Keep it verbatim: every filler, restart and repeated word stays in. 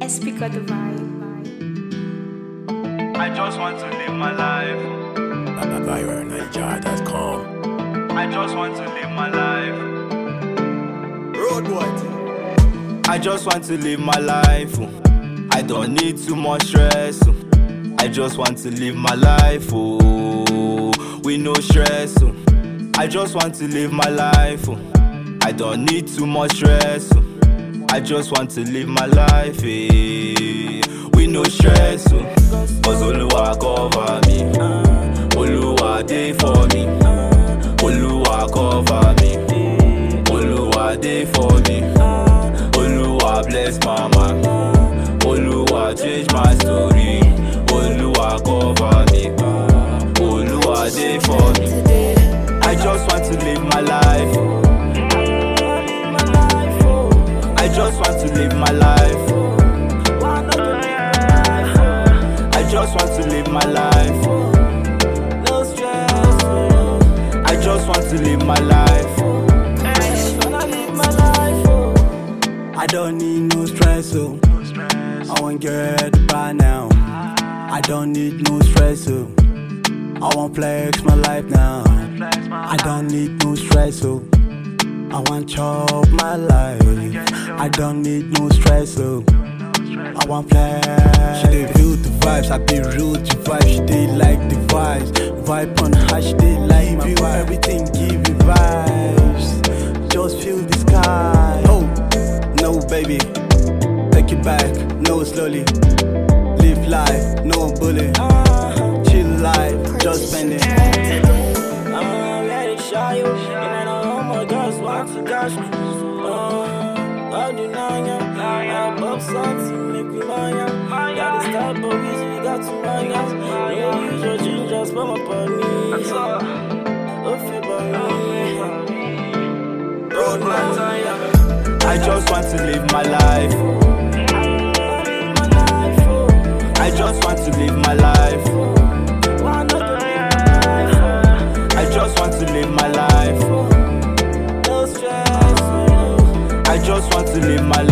Let's pick up the vibe. I just want to live my life. Byron Niger dot com. I just want to live my life. Road boy. I just want to live my life. oh. I don't need too much stress. oh. I just want to live my life. Oh, with no stress. oh. I just want to live my life. oh. I don't need too much stress. oh. I just want to live my life. Eh, with no stress. oh. Cause Oluwa cover me. Oluwa dey for me. Oluwa cover me. Oluwa dey for me. Oluwa bless mama. Oluwa change my story. Oluwa cover me. Oluwa dey for me. I just want to live my life. I just want to live my life. I just want to live my life. No stress. I just want to live my life. I don't need no stress, oh. I won't get by now. I don't need no stress, oh. I won't flex my life now. I don't need no stress, oh. I want chop my life. I don't need no stress, oh. I want flex. She dey feel the vibes, I be real to vibe. She dey like the vibes, vibe on her. She dey like my vibe. Everything give you vibes. Just feel the sky. Oh, no baby, take it back, no slowly. Live life, no bully. Chill life, just spend it. I'm ready to show you, and I know all my girls want to dash me. Oh, I do not know. I pop something, make me mine. Got the style, but we got to mine. Yeah, use your ginger, spam up on me. Oh, feel by me. Road man, I just want to live my life. I just want to live my life. I just want to live my life. no stress. I just want to live my life.